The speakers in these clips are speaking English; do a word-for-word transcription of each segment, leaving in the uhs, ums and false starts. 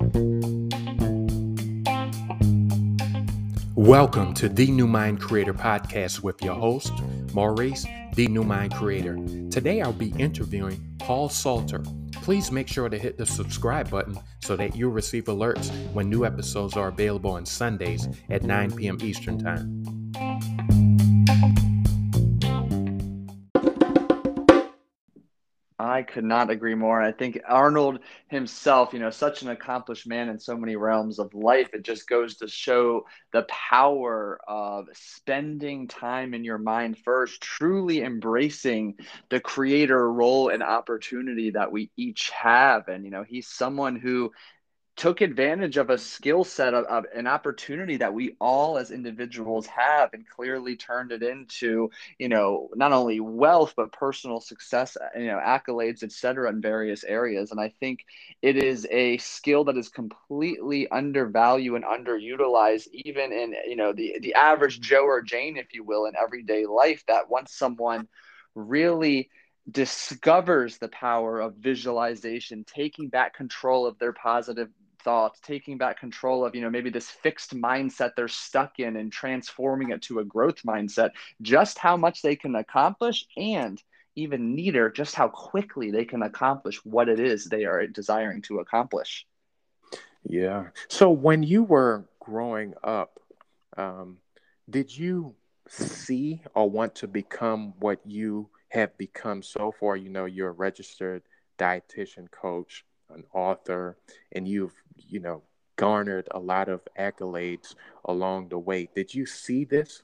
Welcome to the New Mind Creator podcast with your host, Maurice, the New Mind Creator. Today I'll be interviewing Paul Salter. Please make sure to hit the subscribe button so that you'll receive alerts when new episodes are available on Sundays at nine p.m. Eastern Time. I could not agree more. I think Arnold himself, you know, such an accomplished man in so many realms of life. It just goes to show the power of spending time in your mind first, truly embracing the creator role and opportunity that we each have. And, you know, he's someone who took advantage of a skill set of, of an opportunity that we all as individuals have and clearly turned it into, you know, not only wealth, but personal success, you know, accolades, et cetera, in various areas. And I think it is a skill that is completely undervalued and underutilized, even in, you know, the, the average Joe or Jane, if you will, in everyday life, that once someone really discovers the power of visualization, taking back control of their positive thoughts, taking back control of, you know, maybe this fixed mindset they're stuck in and transforming it to a growth mindset, just how much they can accomplish, and even neater, just how quickly they can accomplish what it is they are desiring to accomplish. Yeah. So when you were growing up, um, did you see or want to become what you have become so far? You know, you're a registered dietitian coach, an author, and you've, you know, garnered a lot of accolades along the way. Did you see this?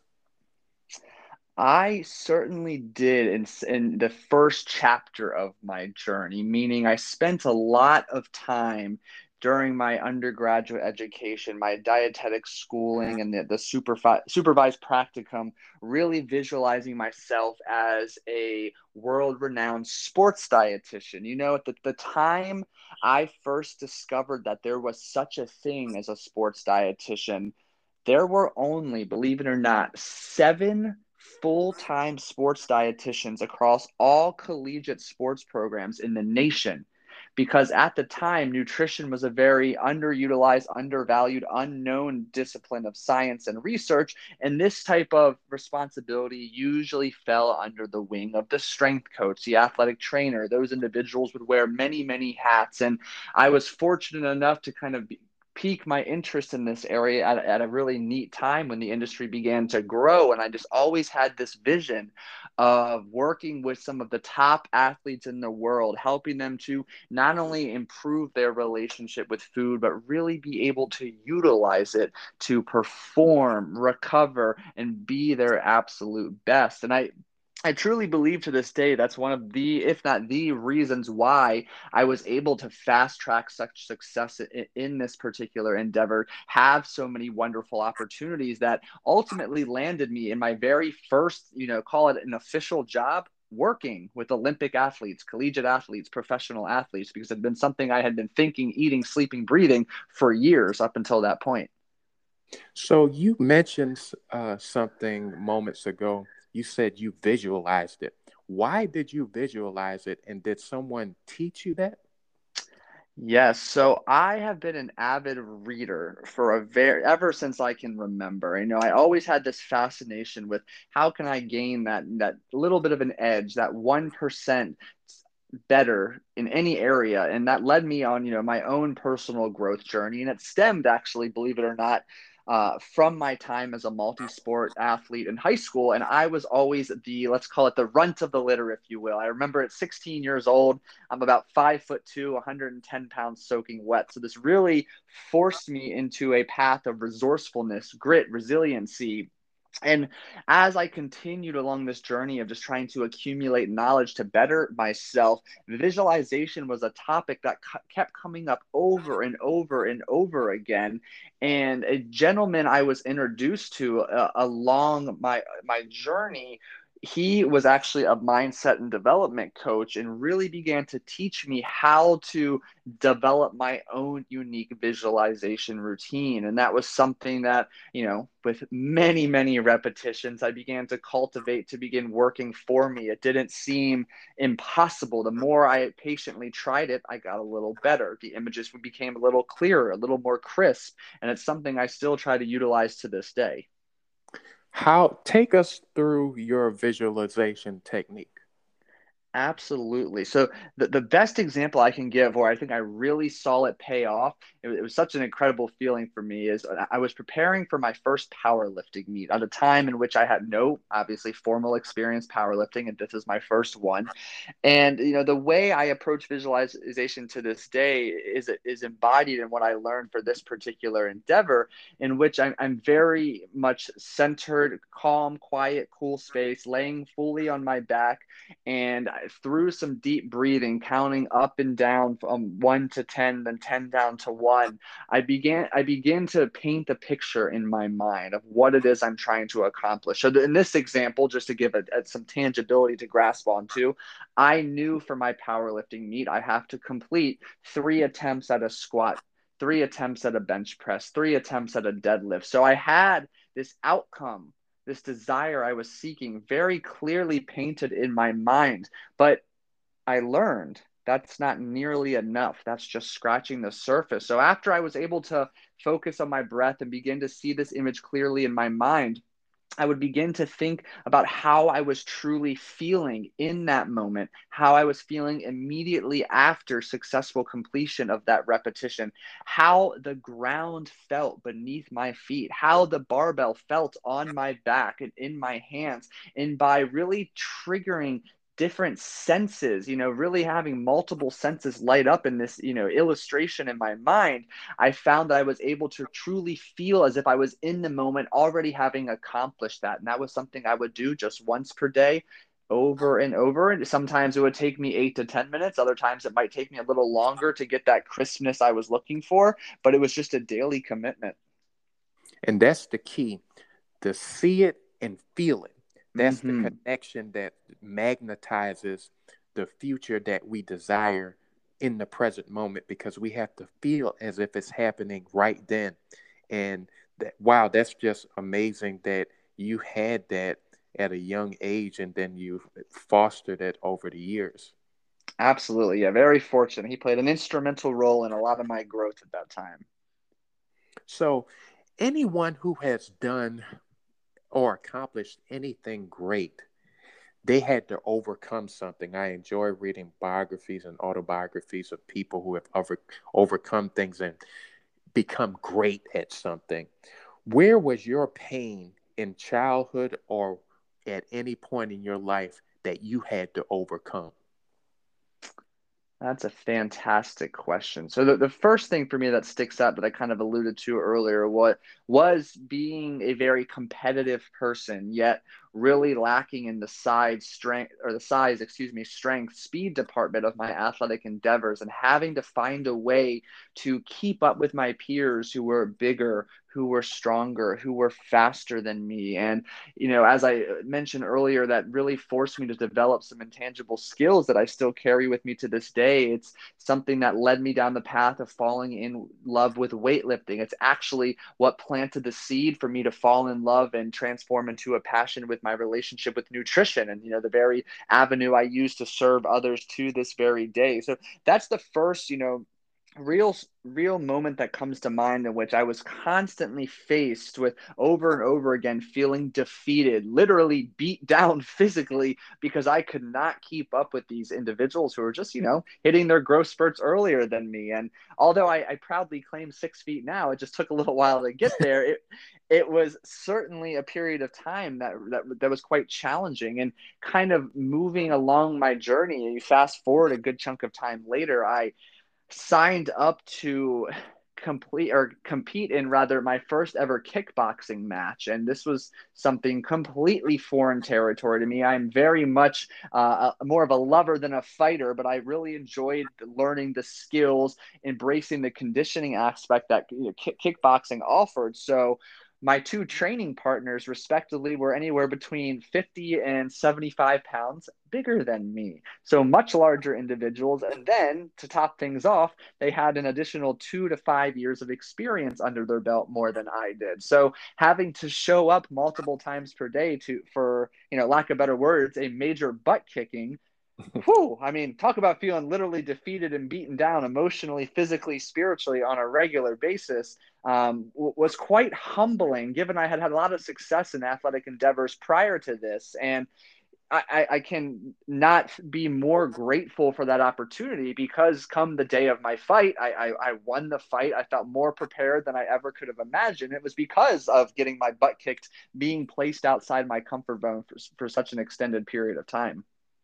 I certainly did in, in the first chapter of my journey, meaning I spent a lot of time during my undergraduate education, my dietetic schooling, and the, the supervi- supervised practicum, really visualizing myself as a world renowned sports dietitian. You know, at the, the time I first discovered that there was such a thing as a sports dietitian, there were only, believe it or not, seven full-time sports dietitians across all collegiate sports programs in the nation. Because at the time, nutrition was a very underutilized, undervalued, unknown discipline of science and research. And this type of responsibility usually fell under the wing of the strength coach, the athletic trainer. Those individuals would wear many, many hats. And I was fortunate enough to kind of be, pique my interest in this area at, at a really neat time when the industry began to grow. And I just always had this vision of working with some of the top athletes in the world, helping them to not only improve their relationship with food, but really be able to utilize it to perform, recover, and be their absolute best. And I I truly believe to this day that's one of the, if not the reasons why I was able to fast track such success in, in this particular endeavor, have so many wonderful opportunities that ultimately landed me in my very first, you know, call it an official job, working with Olympic athletes, collegiate athletes, professional athletes, because it had been something I had been thinking, eating, sleeping, breathing for years up until that point. So you mentioned uh, something moments ago. You said you visualized it. Why did you visualize it? And did someone teach you that? Yes, so I have been an avid reader for a very ever since I can remember. You know, I always had this fascination with how can I gain that that little bit of an edge, that one percent better in any area, and that led me on, you know, my own personal growth journey, and it stemmed actually, believe it or not, uh, from my time as a multi-sport athlete in high school. And I was always the, let's call it the runt of the litter, if you will. I remember at sixteen years old, I'm about five foot two, one hundred ten pounds soaking wet. So this really forced me into a path of resourcefulness, grit, resiliency. And as I continued along this journey of just trying to accumulate knowledge to better myself, visualization was a topic that kept coming up over and over and over again. And a gentleman I was introduced to uh, along my my journey he was actually a mindset and development coach and really began to teach me how to develop my own unique visualization routine. And that was something that, you know, with many, many repetitions, I began to cultivate to begin working for me. It didn't seem impossible. The more I patiently tried it, I got a little better. The images became a little clearer, a little more crisp. And it's something I still try to utilize to this day. How take us through your visualization technique? Absolutely. So the, the best example I can give where I think I really saw it pay off, it, was- it was such an incredible feeling for me, is I was preparing for my first powerlifting meet at a time in which I had no, obviously, formal experience powerlifting, and this is my first one. And you know, the way I approach visualization to this day is is embodied in what I learned for this particular endeavor, in which I'm, I'm very much centered, calm, quiet, cool space, laying fully on my back, and through some deep breathing, counting up and down from one to ten, then ten down to one, I began I begin to paint a picture in my mind of what it is I'm trying to accomplish. So in this example, just to give it some tangibility to grasp onto, I knew for my powerlifting meet, I have to complete three attempts at a squat, three attempts at a bench press, three attempts at a deadlift. So I had this outcome, this desire I was seeking very clearly painted in my mind. But I learned that's not nearly enough. That's just scratching the surface. So after I was able to focus on my breath and begin to see this image clearly in my mind, I would begin to think about how I was truly feeling in that moment, how I was feeling immediately after successful completion of that repetition, how the ground felt beneath my feet, how the barbell felt on my back and in my hands. And by really triggering different senses, you know, really having multiple senses light up in this, you know, illustration in my mind, I found that I was able to truly feel as if I was in the moment already having accomplished that. And that was something I would do just once per day, over and over. And sometimes it would take me eight to ten minutes. Other times it might take me a little longer to get that crispness I was looking for, but it was just a daily commitment. And that's the key, to see it and feel it. That's the Mm-hmm. connection that magnetizes the future that we desire in the present moment, because we have to feel as if it's happening right then. And that, wow, that's just amazing that you had that at a young age and then you fostered it over the years. Absolutely. Yeah. Very fortunate. He played an instrumental role in a lot of my growth at that time. So, anyone who has done or accomplished anything great, they had to overcome something. I enjoy reading biographies and autobiographies of people who have over, overcome things and become great at something. Where was your pain in childhood or at any point in your life that you had to overcome? That's a fantastic question. So the, the first thing for me that sticks out that I kind of alluded to earlier, what was being a very competitive person, yet really lacking in the size strength or the size, excuse me, strength, speed department of my athletic endeavors, and having to find a way to keep up with my peers who were bigger, who were stronger, who were faster than me. And you know, as I mentioned earlier, that really forced me to develop some intangible skills that I still carry with me to this day. It's something that led me down the path of falling in love with weightlifting. It's actually what planted the seed for me to fall in love and transform into a passion with my relationship with nutrition, and, you know, the very avenue I use to serve others to this very day. So that's the first, you know, real real moment that comes to mind in which I was constantly faced with over and over again feeling defeated, literally beat down physically because I could not keep up with these individuals who were just, you know, hitting their growth spurts earlier than me. And although I, I proudly claim six feet now, it just took a little while to get there. It it was certainly a period of time that that, that was quite challenging, and kind of moving along my journey. You fast forward a good chunk of time later, I signed up to complete or compete in rather my first ever kickboxing match, and this was something completely foreign territory to me. I'm very much uh, a, more of a lover than a fighter, but I really enjoyed learning the skills, embracing the conditioning aspect that, you know, kick, kickboxing offered. So my two training partners, respectively, were anywhere between fifty and seventy-five pounds bigger than me. So much larger individuals. And then to top things off, they had an additional two to five years of experience under their belt more than I did. So having to show up multiple times per day to, for, you know, lack of better words, a major butt kicking. Whew, I mean, talk about feeling literally defeated and beaten down emotionally, physically, spiritually on a regular basis, um, w- was quite humbling, given I had had a lot of success in athletic endeavors prior to this. And I, I, I can not be more grateful for that opportunity, because come the day of my fight, I, I, I won the fight. I felt more prepared than I ever could have imagined. It was because of getting my butt kicked, being placed outside my comfort zone for, for such an extended period of time.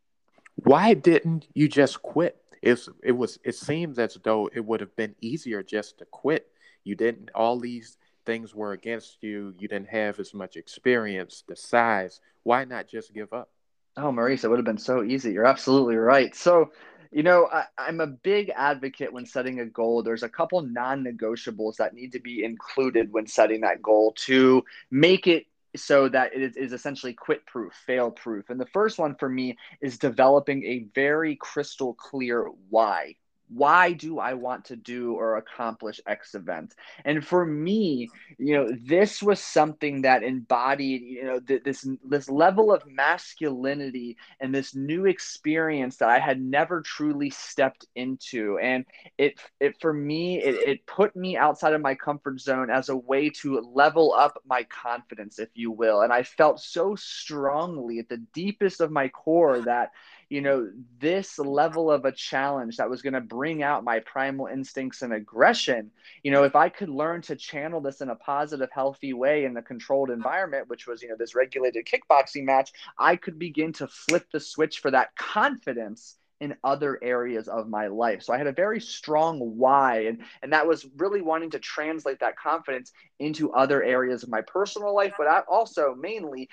Why didn't you just quit? It's, it was. It seems as though it would have been easier just to quit. You didn't. All these things were against you. You didn't have as much experience, the size. Why not just give up? Oh, Maurice, it would have been so easy. You're absolutely right. So, you know, I, I'm a big advocate when setting a goal. There's a couple non-negotiables that need to be included when setting that goal to make it so that it is, is essentially quit proof, fail proof. And the first one for me is developing a very crystal clear why. Why do I want to do or accomplish X event? And for me, you know, this was something that embodied, you know, th- this this level of masculinity and this new experience that I had never truly stepped into. And it it for me, it, it put me outside of my comfort zone as a way to level up my confidence, if you will. And I felt so strongly at the deepest of my core that, you know, this level of a challenge that was going to bring out my primal instincts and aggression, you know, if I could learn to channel this in a positive, healthy way in a controlled environment, which was, you know, this regulated kickboxing match, I could begin to flip the switch for that confidence in other areas of my life. So I had a very strong why, and and that was really wanting to translate that confidence into other areas of my personal life, but I also mainly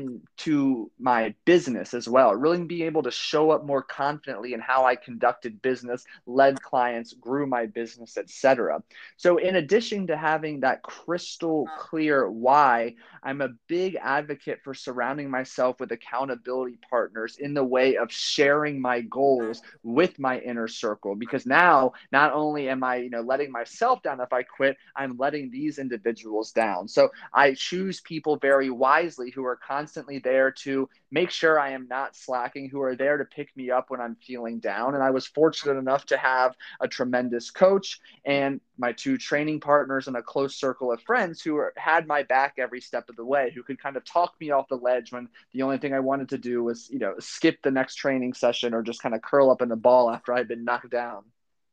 into my business as well. Really be able to show up more confidently in how I conducted business, led clients, grew my business, et cetera. So, in addition to having that crystal clear why, I'm a big advocate for surrounding myself with accountability partners in the way of sharing my goals with my inner circle. Because now, not only am I, you know, letting myself down if I quit, I'm letting these individuals down. So, I choose people very wisely who are constantly there to make sure I am not slacking, who are there to pick me up when I'm feeling down. And I was fortunate enough to have a tremendous coach and my two training partners and a close circle of friends who were, had my back every step of the way, who could kind of talk me off the ledge when the only thing I wanted to do was, you know, skip the next training session or just kind of curl up in a ball after I'd been knocked down.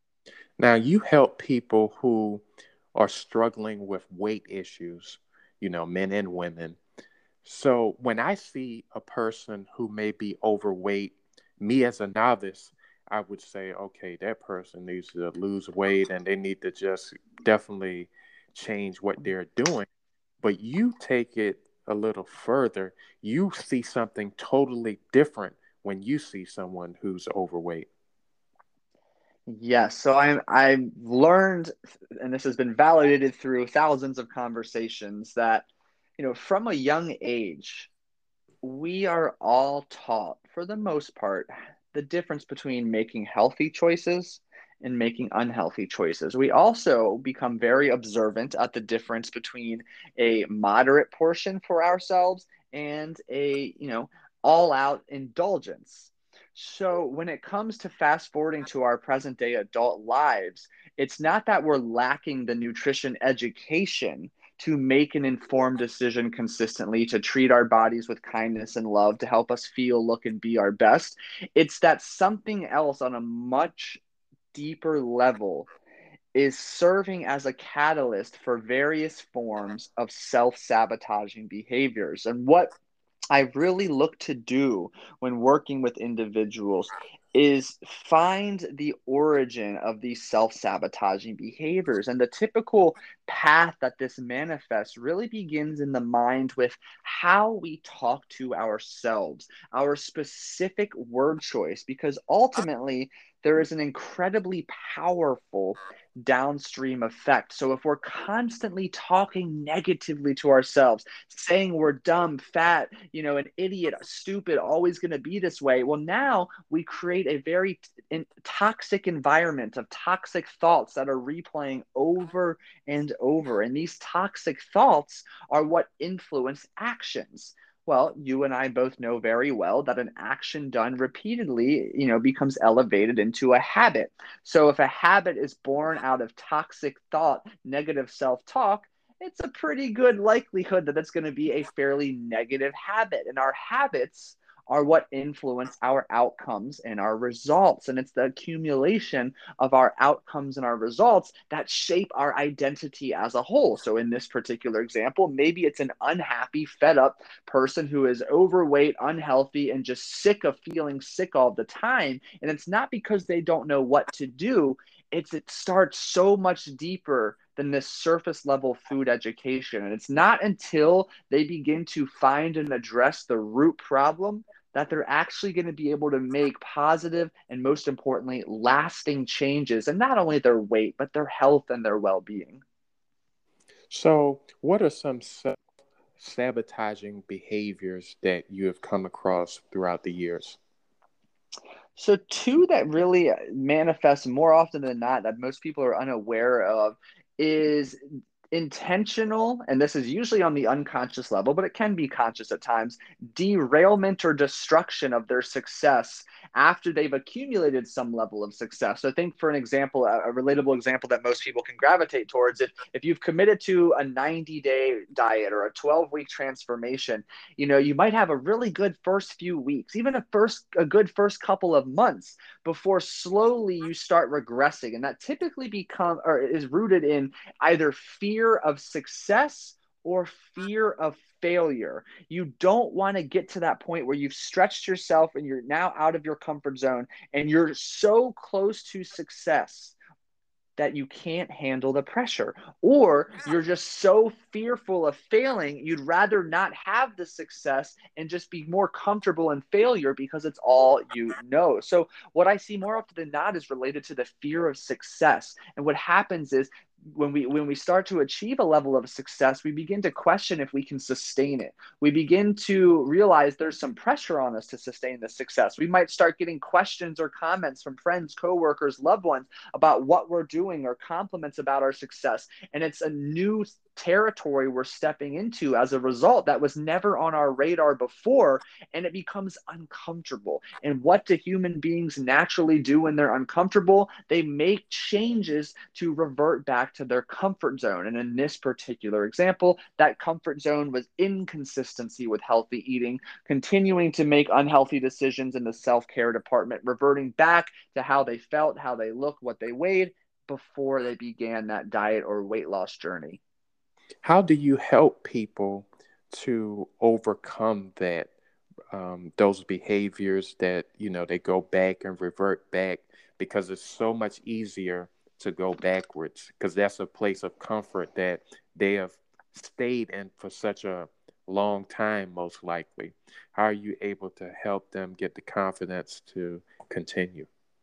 Now, you help people who are struggling with weight issues, you know, men and women. So when I see a person who may be overweight, me as a novice, I would say, okay, that person needs to lose weight and they need to just definitely change what they're doing. But you take it a little further. You see something totally different when you see someone who's overweight. Yes, so I'm I've learned, and this has been validated through thousands of conversations, that, you know, from a young age, we are all taught, for the most part, the difference between making healthy choices and making unhealthy choices. We also become very observant at the difference between a moderate portion for ourselves and a, you know, all out indulgence. So when it comes to fast forwarding to our present day adult lives, it's not that we're lacking the nutrition education to make an informed decision consistently, to treat our bodies with kindness and love, to help us feel, look, and be our best. It's that something else on a much deeper level is serving as a catalyst for various forms of self sabotaging behaviors. And what I really look to do when working with individuals is find the origin of these self sabotaging behaviors. And the typical path that this manifests really begins in the mind with how we talk to ourselves, our specific word choice, because ultimately, there is an incredibly powerful downstream effect. So if we're constantly talking negatively to ourselves, saying we're dumb, fat, you know, an idiot, stupid, always going to be this way, well, now we create a very t- toxic environment of toxic thoughts that are replaying over and over. And these toxic thoughts are what influence actions. Well, you and I both know very well that an action done repeatedly, you know, becomes elevated into a habit. So if a habit is born out of toxic thought, negative self-talk, it's a pretty good likelihood that it's going to be a fairly negative habit. And our habits are what influence our outcomes and our results. And it's the accumulation of our outcomes and our results that shape our identity as a whole. So in this particular example, maybe it's an unhappy, fed up person who is overweight, unhealthy, and just sick of feeling sick all the time. And it's not because they don't know what to do. It's it starts so much deeper than this surface level food education. And it's not until they begin to find and address the root problem that they're actually going to be able to make positive and, most importantly, lasting changes in not only their weight, but their health and their well-being. So, what are some self sabotaging behaviors that you have come across throughout the years? So, two that really manifest more often than not that most people are unaware of is intentional, and this is usually on the unconscious level, but it can be conscious at times, derailment or destruction of their success after they've accumulated some level of success. So, I think for an example, a, a relatable example that most people can gravitate towards, if, if you've committed to a ninety day diet or a twelve week transformation, you know, you might have a really good first few weeks, even a first, a good first couple of months before slowly you start regressing. And that typically become or is rooted in either fear of success or fear of failure. You don't want to get to that point where you've stretched yourself and you're now out of your comfort zone and you're so close to success that you can't handle the pressure, or you're just so fearful of failing, you'd rather not have the success and just be more comfortable in failure because it's all you know. So, what I see more often than not is related to the fear of success. And what happens is when we when we start to achieve a level of success, we begin to question if we can sustain it. We begin to realize there's some pressure on us to sustain the success. We might start getting questions or comments from friends, coworkers, loved ones about what we're doing or compliments about our success. And it's a new territory we're stepping into as a result that was never on our radar before, and it becomes uncomfortable. And what do human beings naturally do when they're uncomfortable? They make changes to revert back to their comfort zone. And in this particular example, that comfort zone was inconsistency with healthy eating, continuing to make unhealthy decisions in the self-care department, reverting back to how they felt, how they looked, what they weighed before they began that diet or weight loss journey. How do you help people to overcome that, um, those behaviors that, you know, they go back and revert back because it's so much easier to go backwards because that's a place of comfort that they have stayed in for such a long time, most likely. How are you able to help them get the confidence to continue?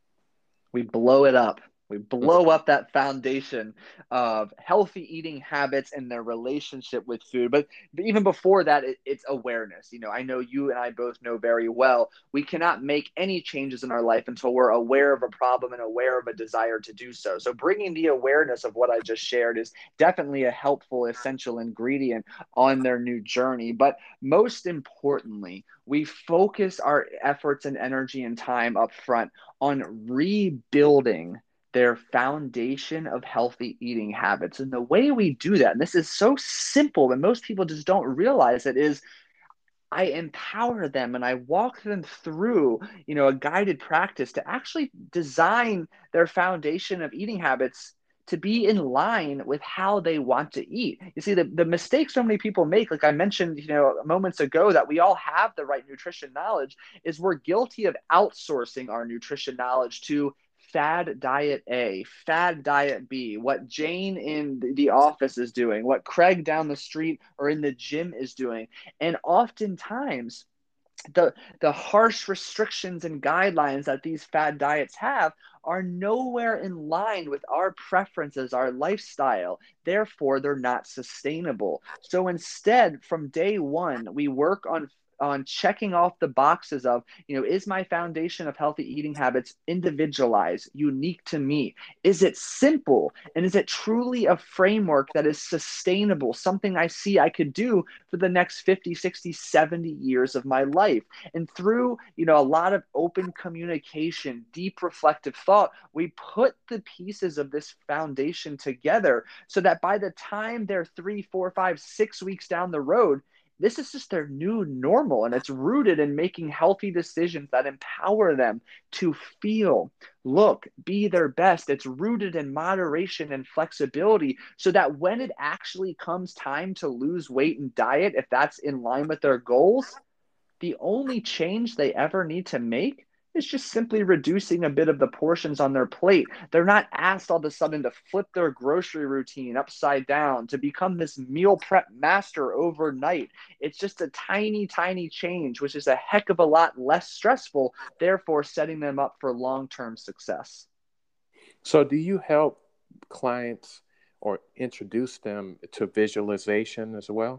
We blow it up. We blow up that foundation of healthy eating habits and their relationship with food. But, but even before that, it, it's awareness. You know, I know you and I both know very well, we cannot make any changes in our life until we're aware of a problem and aware of a desire to do so. So bringing the awareness of what I just shared is definitely a helpful, essential ingredient on their new journey. But most importantly, we focus our efforts and energy and time up front on rebuilding their foundation of healthy eating habits. And the way we do that, and this is so simple, and most people just don't realize it, is I empower them and I walk them through, you know, a guided practice to actually design their foundation of eating habits to be in line with how they want to eat. You see, the, the mistakes so many people make, like I mentioned, you know, moments ago, that we all have the right nutrition knowledge, is we're guilty of outsourcing our nutrition knowledge to fad diet A, fad diet B, what Jane in the office is doing, what Craig down the street or in the gym is doing. And oftentimes the the harsh restrictions and guidelines that these fad diets have are nowhere in line with our preferences, our lifestyle. Therefore, they're not sustainable. So instead, from day one, we work on on checking off the boxes of, you know, is my foundation of healthy eating habits individualized, unique to me? Is it simple? And is it truly a framework that is sustainable, something I see I could do for the next fifty, sixty, seventy years of my life? And through, you know, a lot of open communication, deep reflective thought, we put the pieces of this foundation together so that by the time they're three, four, five, six weeks down the road, this is just their new normal. And it's rooted in making healthy decisions that empower them to feel, look, be their best. It's rooted in moderation and flexibility so that when it actually comes time to lose weight and diet, if that's in line with their goals, the only change they ever need to make is just simply reducing a bit of the portions on their plate. They're not asked all of a sudden to flip their grocery routine upside down, to become this meal prep master overnight. It's just a tiny, tiny change, which is a heck of a lot less stressful, therefore setting them up for long-term success. So, do you help clients or introduce them to visualization as well?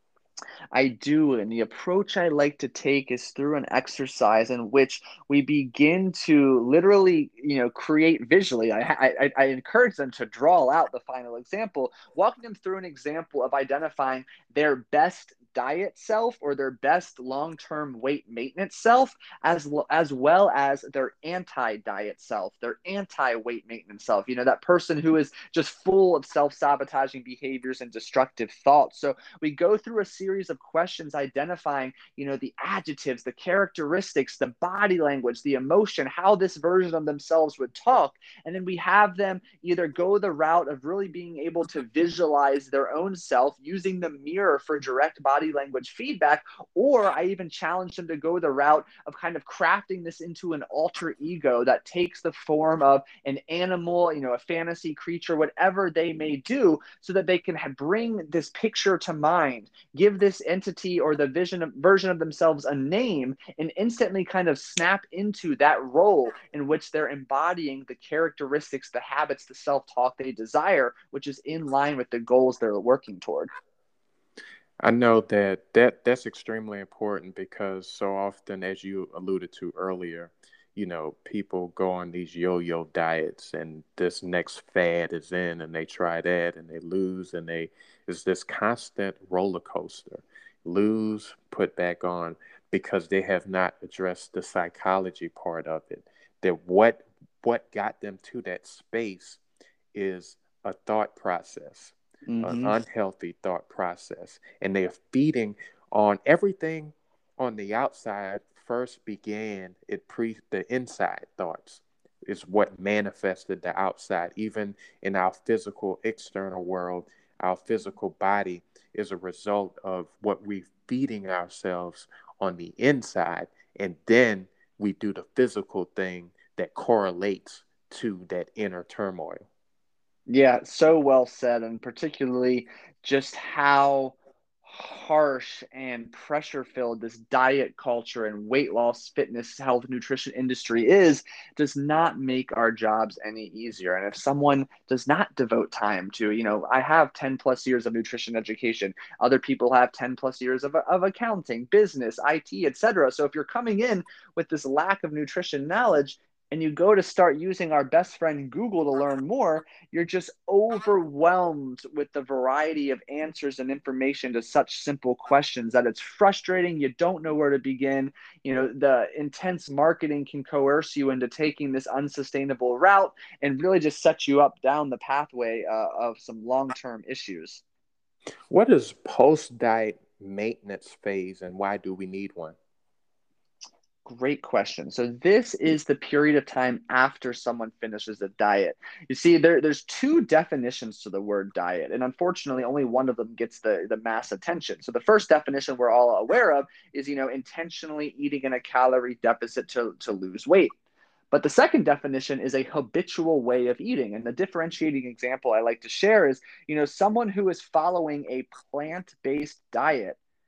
I do. And the approach I like to take is through an exercise in which we begin to literally, you know, create visually. I, I, I encourage them to draw out the final example, walking them through an example of identifying their best diet self or their best long-term weight maintenance self, as as well as their anti-diet self, their anti-weight maintenance self. You know, that person who is just full of self-sabotaging behaviors and destructive thoughts. So we go through a series of questions identifying, you know, the adjectives, the characteristics, the body language, the emotion, how this version of themselves would talk. And then we have them either go the route of really being able to visualize their own self using the mirror for direct body language feedback, or I even challenge them to go the route of kind of crafting this into an alter ego that takes the form of an animal, you know, a fantasy creature, whatever they may do, so that they can bring this picture to mind, give this entity or the vision of, version of themselves a name, and instantly kind of snap into that role in which they're embodying the characteristics, the habits, the self-talk they desire, which is in line with the goals they're working toward. I know that, that that's extremely important because so often, as you alluded to earlier, you know, people go on these yo-yo diets and this next fad is in and they try that and they lose and they it's this constant roller coaster. Lose, put back on because they have not addressed the psychology part of it. That what what got them to that space is a thought process, an Mm-hmm. unhealthy thought process, and they're feeding on everything on the outside. First began it pre the inside thoughts is what manifested the outside. Even in our physical external world, our physical body is a result of what we're feeding ourselves on the inside, and then we do the physical thing that correlates to that inner turmoil. Yeah, so well said, and particularly just how harsh and pressure filled this diet culture and weight loss, fitness, health, nutrition industry is, does not make our jobs any easier. And if someone does not devote time to, you know, I have ten plus years of nutrition education, other people have ten plus years of, of accounting, business, I T, et cetera. So if you're coming in with this lack of nutrition knowledge, and you go to start using our best friend Google to learn more, you're just overwhelmed with the variety of answers and information to such simple questions that it's frustrating. You don't know where to begin. You know, the intense marketing can coerce you into taking this unsustainable route and really just set you up down the pathway uh, of some long-term issues. What is post diet maintenance phase and why do we need one? Great question. So this is the period of time after someone finishes a diet. You see, there, there's two definitions to the word diet, and unfortunately, only one of them gets the, the mass attention. So the first definition we're all aware of is, you know, intentionally eating in a calorie deficit to, to lose weight. But the second definition is a habitual way of eating. And the differentiating example I like to share is, you know, someone who is following a plant-based diet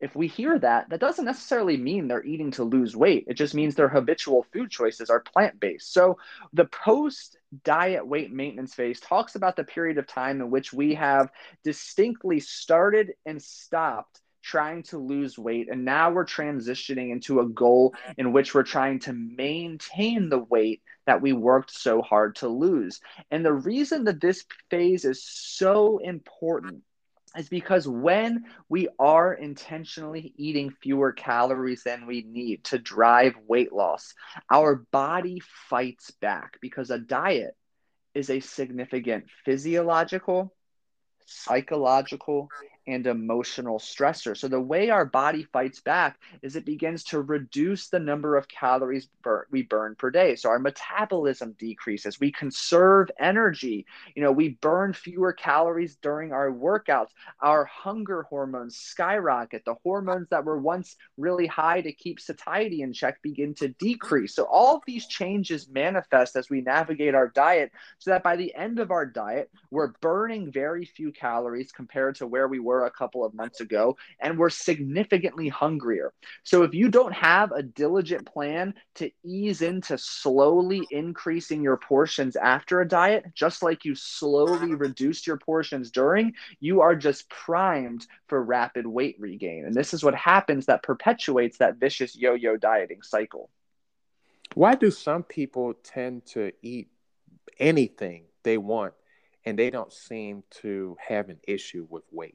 if we hear that, that doesn't necessarily mean they're eating to lose weight. It just means their habitual food choices are plant-based. So the post-diet weight maintenance phase talks about the period of time in which we have distinctly started and stopped trying to lose weight. And now we're transitioning into a goal in which we're trying to maintain the weight that we worked so hard to lose. And the reason that this phase is so important is because when we are intentionally eating fewer calories than we need to drive weight loss, our body fights back because a diet is a significant physiological, psychological, and emotional stressor. So the way our body fights back is it begins to reduce the number of calories bur- we burn per day. So our metabolism decreases. We conserve energy. You know, we burn fewer calories during our workouts. Our hunger hormones skyrocket. The hormones that were once really high to keep satiety in check begin to decrease. So all of these changes manifest as we navigate our diet, so that by the end of our diet, we're burning very few calories compared to where we were a couple of months ago, and we're significantly hungrier. So if you don't have a diligent plan to ease into slowly increasing your portions after a diet, just like you slowly reduced your portions during, you are just primed for rapid weight regain. And this is what happens that perpetuates that vicious yo-yo dieting cycle. Why do some people tend to eat anything they want and they don't seem to have an issue with weight?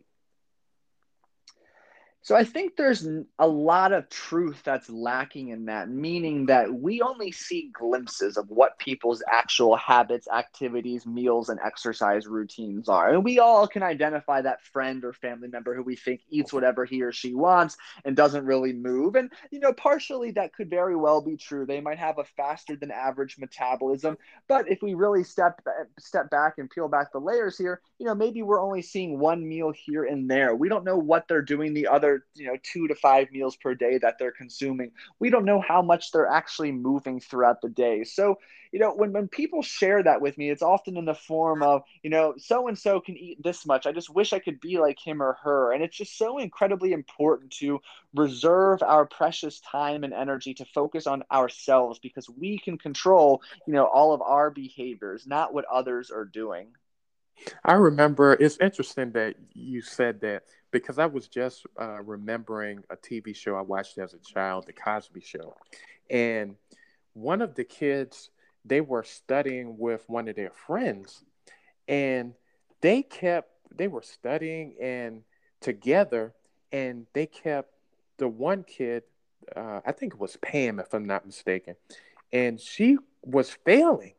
So I think there's a lot of truth that's lacking in that, meaning that we only see glimpses of what people's actual habits, activities, meals, and exercise routines are. And we all can identify that friend or family member who we think eats whatever he or she wants and doesn't really move. And, you know, partially that could very well be true. They might have a faster than average metabolism. But if we really step step back and peel back the layers here, you know, maybe we're only seeing one meal here and there. We don't know what they're doing the other, you know, two to five meals per day that they're consuming. We don't know how much they're actually moving throughout the day. So, you know, when, when people share that with me, it's often in the form of, you know, so and so can eat this much. I just wish I could be like him or her. And it's just so incredibly important to reserve our precious time and energy to focus on ourselves, because we can control, you know, all of our behaviors, not what others are doing. I remember it's interesting that you said that because I was just uh, remembering a T V show I watched as a child, The Cosby Show. And one of the kids, they were studying with one of their friends, and they kept, they were studying and together, and they kept the one kid, uh, I think it was Pam, if I'm not mistaken, and she was failing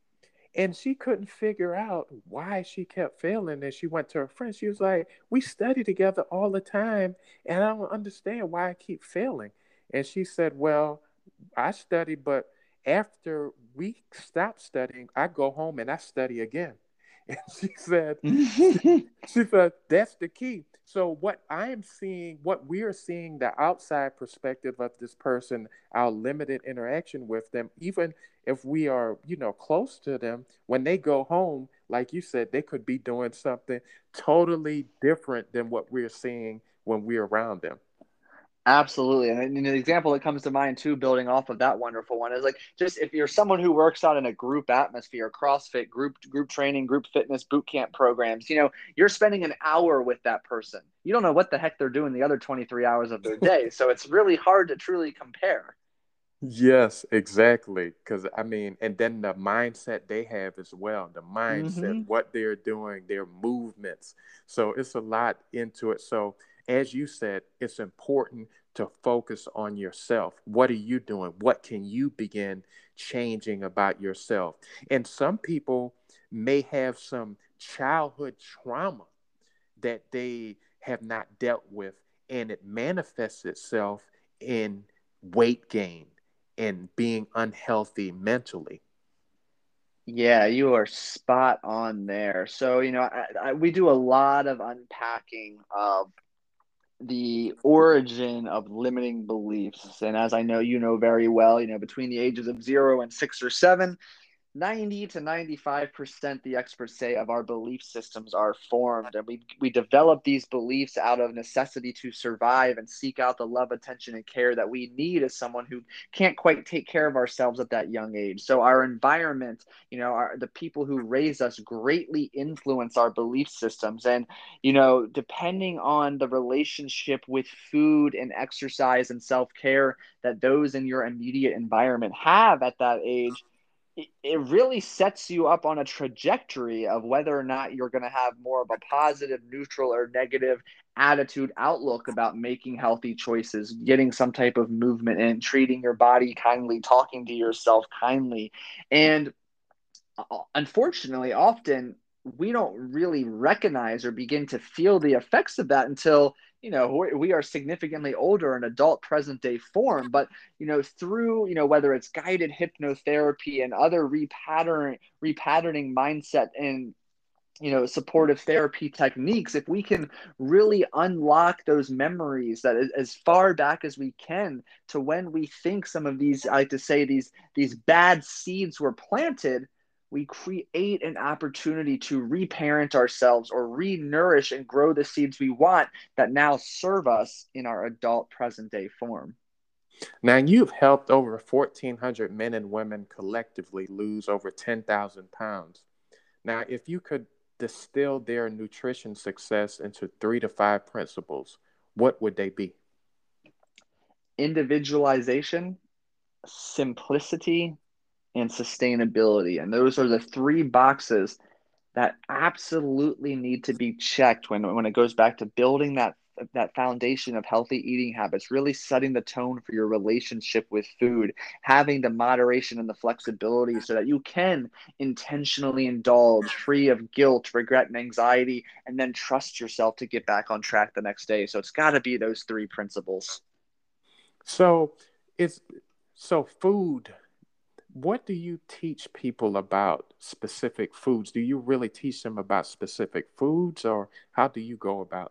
and she couldn't figure out why she kept failing. And she went to her friend. She was like, "We study together all the time, and I don't understand why I keep failing." And she said, "Well, I study, but after we stop studying, I go home and I study again." And she said, she said, that's the key. So what I am seeing, what we are seeing, the outside perspective of this person, our limited interaction with them, even if we are, you know, close to them, when they go home, like you said, they could be doing something totally different than what we're seeing when we're around them. Absolutely. And you know, the example that comes to mind too, building off of that wonderful one, is like, just if you're someone who works out in a group atmosphere, CrossFit, group group training, group fitness, boot camp programs, you know, you're spending an hour with that person. You don't know what the heck they're doing the other twenty-three hours of their day. So it's really hard to truly compare. Yes, exactly. Because I mean, and then the mindset they have as well, the mindset, Hmm. what they're doing, their movements. So it's a lot into it. So, as you said, it's important to focus on yourself. What are you doing? What can you begin changing about yourself? And some people may have some childhood trauma that they have not dealt with, and it manifests itself in weight gain and being unhealthy mentally. Yeah, you are spot on there. So, you know, I, I, we do a lot of unpacking of the origin of limiting beliefs. And as I know, you know very well, you know, between the ages of zero and six or seven, ninety to ninety-five percent, the experts say, of our belief systems are formed, and we we develop these beliefs out of necessity to survive and seek out the love, attention, and care that we need as someone who can't quite take care of ourselves at that young age. So our environment, you know, our, the people who raise us greatly influence our belief systems. And, you know, depending on the relationship with food and exercise and self-care that those in your immediate environment have at that age, it really sets you up on a trajectory of whether or not you're going to have more of a positive, neutral, or negative attitude outlook about making healthy choices, getting some type of movement in, treating your body kindly, talking to yourself kindly. And uh, unfortunately, often we don't really recognize or begin to feel the effects of that until, you know, we are significantly older in adult present day form. But, you know, through, you know, whether it's guided hypnotherapy and other repatterning repatterning mindset and, you know, supportive therapy techniques, if we can really unlock those memories that as far back as we can to when we think some of these, I like to say, these these bad seeds were planted, we create an opportunity to reparent ourselves or re-nourish and grow the seeds we want that now serve us in our adult present day form. Now, you've helped over fourteen hundred men and women collectively lose over ten thousand pounds. Now, if you could distill their nutrition success into three to five principles, what would they be? Individualization, simplicity, and sustainability. And those are the three boxes that absolutely need to be checked when, when it goes back to building that that foundation of healthy eating habits, really setting the tone for your relationship with food, having the moderation and the flexibility so that you can intentionally indulge free of guilt, regret, and anxiety, and then trust yourself to get back on track the next day. So it's got to be those three principles. So, it's so food. What do you teach people about specific foods? Do you really teach them about specific foods, or how do you go about?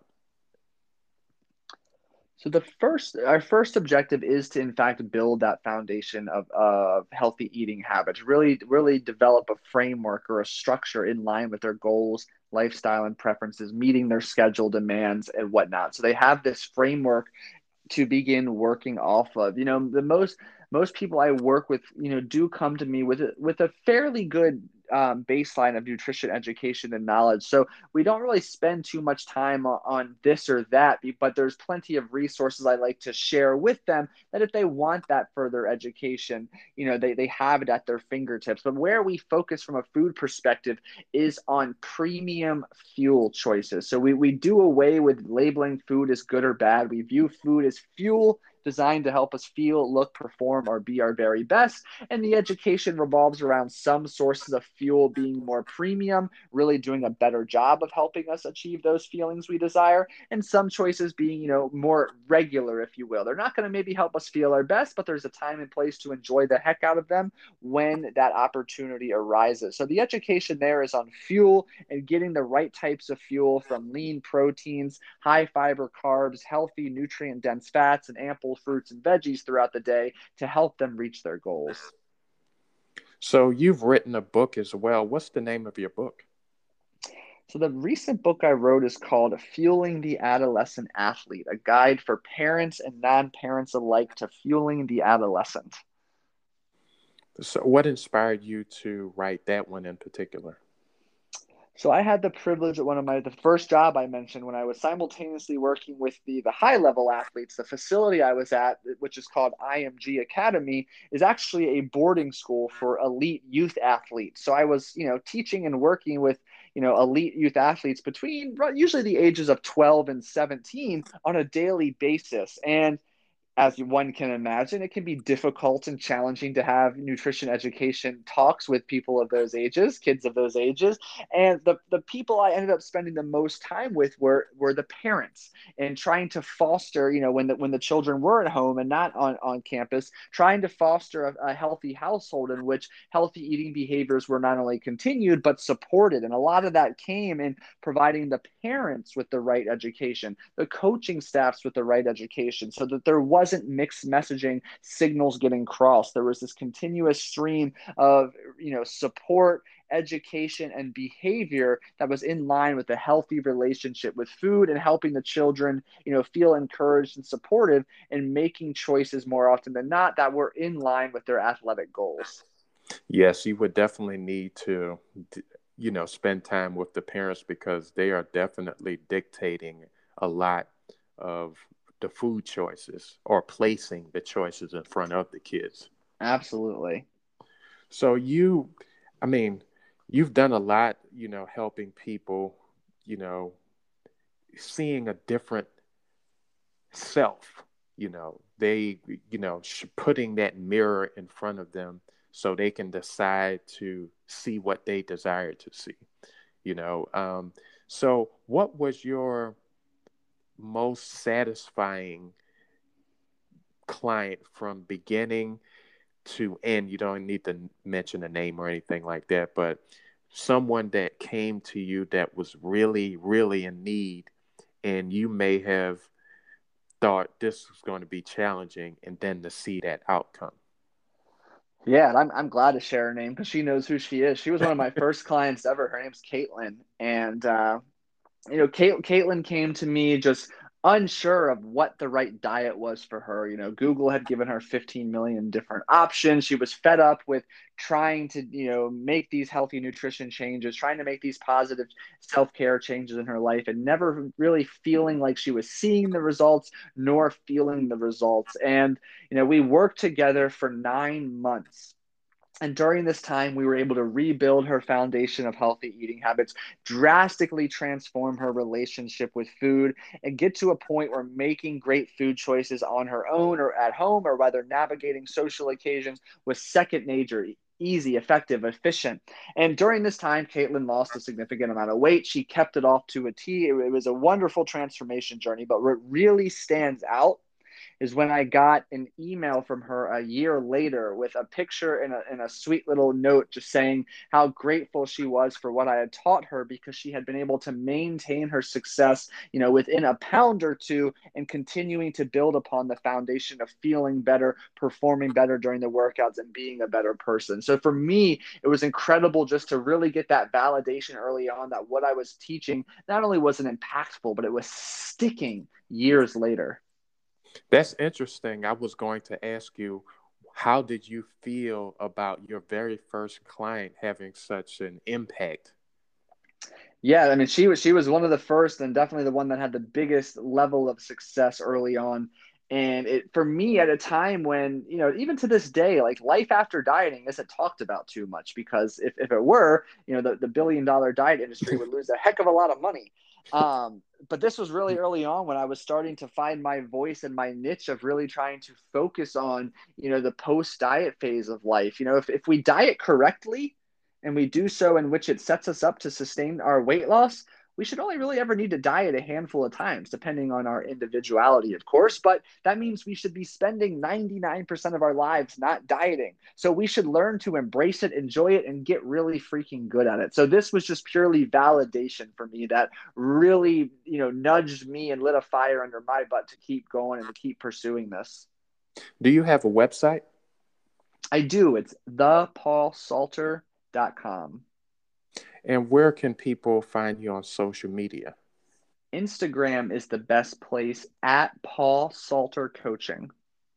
So the first, our first objective is to, in fact, build that foundation of, of healthy eating habits. Really, really develop a framework or a structure in line with their goals, lifestyle, and preferences, meeting their schedule demands and whatnot. So they have this framework to begin working off of. You know, the most most people I work with, you know, do come to me with a, with a fairly good um, baseline of nutrition education and knowledge. So we don't really spend too much time on, on this or that, but there's plenty of resources I like to share with them that if they want that further education, you know, they, they have it at their fingertips. But where we focus from a food perspective is on premium fuel choices. So we, we do away with labeling food as good or bad. We view food as fuel designed to help us feel, look, perform, or be our very best. And the education revolves around some sources of fuel being more premium, really doing a better job of helping us achieve those feelings we desire, and some choices being, you know, more regular, if you will. They're not going to maybe help us feel our best, but there's a time and place to enjoy the heck out of them when that opportunity arises. So the education there is on fuel and getting the right types of fuel from lean proteins, high fiber carbs, healthy nutrient dense fats, and ample fruits and veggies throughout the day to help them reach their goals. So you've written a book as well. What's the name of your book? So the recent book I wrote is called Fueling the Adolescent Athlete, a guide for parents and non-parents alike to fueling the adolescent. So what inspired you to write that one in particular? So I had the privilege at one of my the first job I mentioned when I was simultaneously working with the the high level athletes. The facility I was at, which is called I M G Academy, is actually a boarding school for elite youth athletes. So I was, you know, teaching and working with, you know, elite youth athletes between usually the ages of twelve and seventeen on a daily basis. And as one can imagine, it can be difficult and challenging to have nutrition education talks with people of those ages, kids of those ages. And the, the people I ended up spending the most time with were were the parents, and trying to foster, you know, when the when the children were at home and not on, on campus, trying to foster a, a healthy household in which healthy eating behaviors were not only continued but supported. And a lot of that came in providing the parents with the right education, the coaching staffs with the right education, so that there was wasn't mixed messaging signals getting crossed. There was this continuous stream of, you know, support, education, and behavior that was in line with a healthy relationship with food and helping the children, you know, feel encouraged and supportive and making choices more often than not that were in line with their athletic goals. Yes, you would definitely need to, you know, spend time with the parents because they are definitely dictating a lot of the food choices or placing the choices in front of the kids. Absolutely. So you, I mean, you've done a lot, you know, helping people, you know, seeing a different self, you know, they, you know, sh- putting that mirror in front of them so they can decide to see what they desire to see, you know. Um, so, what was your most satisfying client from beginning to end? You don't need to mention a name or anything like that, but someone that came to you that was really, really in need, and you may have thought this was going to be challenging, and then to see that outcome. Yeah, and I'm I'm glad to share her name because she knows who she is. She was one of my first clients ever. Her name's Caitlin, and uh, you know, Kate, Caitlin came to me just unsure of what the right diet was for her. You know, Google had given her fifteen million different options. She was fed up with trying to, you know, make these healthy nutrition changes, trying to make these positive self-care changes in her life and never really feeling like she was seeing the results nor feeling the results. And, you know, we worked together for nine months. And during this time, we were able to rebuild her foundation of healthy eating habits, drastically transform her relationship with food, and get to a point where making great food choices on her own or at home, or whether navigating social occasions, was second nature. Easy, effective, efficient. And during this time, Caitlin lost a significant amount of weight. She kept it off to a T. It, it was a wonderful transformation journey. But what really stands out is when I got an email from her a year later with a picture and a, and a sweet little note just saying how grateful she was for what I had taught her because she had been able to maintain her success, you know, within a pound or two and continuing to build upon the foundation of feeling better, performing better during the workouts and being a better person. So for me, it was incredible just to really get that validation early on that what I was teaching not only wasn't impactful, but it was sticking years later. That's interesting. I was going to ask you, how did you feel about your very first client having such an impact? Yeah, I mean, she was she was one of the first and definitely the one that had the biggest level of success early on. And it for me at a time when, you know, even to this day, like life after dieting isn't talked about too much because if, if it were, you know, the, the billion dollar diet industry would lose a heck of a lot of money. Um, but this was really early on when I was starting to find my voice and my niche of really trying to focus on, you know, the post diet phase of life. You know, if, if we diet correctly, and we do so in which it sets us up to sustain our weight loss, we should only really ever need to diet a handful of times, depending on our individuality, of course. But that means we should be spending ninety-nine percent of our lives not dieting. So we should learn to embrace it, enjoy it, and get really freaking good at it. So this was just purely validation for me that really, you know, nudged me and lit a fire under my butt to keep going and to keep pursuing this. Do you have a website? I do. It's the paul salter dot com. And where can people find you on social media? Instagram is the best place at Paul Salter Coaching.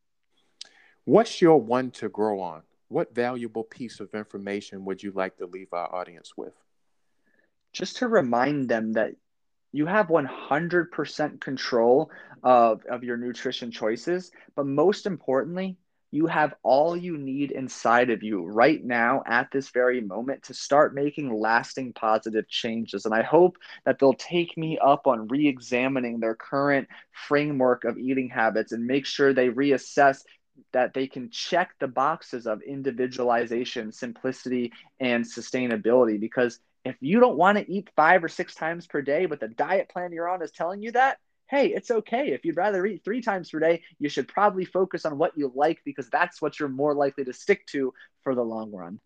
What's your one to grow on? What valuable piece of information would you like to leave our audience with? Just to remind them that you have one hundred percent control of, of your nutrition choices, but most importantly, you have all you need inside of you right now at this very moment to start making lasting positive changes. And I hope that they'll take me up on re-examining their current framework of eating habits and make sure they reassess that they can check the boxes of individualization, simplicity, and sustainability. Because if you don't want to eat five or six times per day, but the diet plan you're on is telling you that, hey, it's okay. If you'd rather eat three times per day, you should probably focus on what you like because that's what you're more likely to stick to for the long run.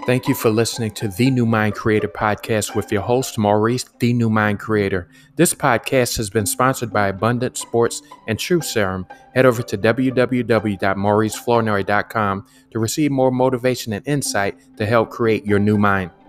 Thank you for listening to The New Mind Creator podcast with your host, Maurice, The New Mind Creator. This podcast has been sponsored by Abundant Sports and Truth Serum. Head over to w w w dot maurice flournoy dot com to receive more motivation and insight to help create your new mind.